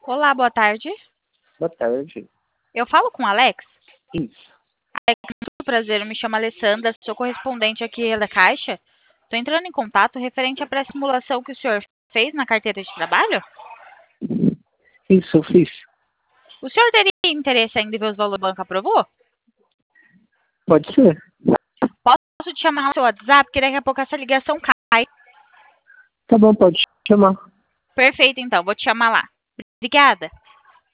Olá, boa tarde. Boa tarde. Eu falo com o Alex? Isso. Muito prazer, eu me chamo Alessandra, sou correspondente aqui da Caixa. Estou entrando em contato referente à pré-simulação que o senhor fez na carteira de trabalho. Isso, eu fiz. O senhor teria interesse ainda em ver os valores que o banco aprovou? Pode ser. Posso te chamar no seu WhatsApp, porque daqui a pouco essa ligação cai. Tá bom, pode chamar. Perfeito, então, vou te chamar lá. Obrigada.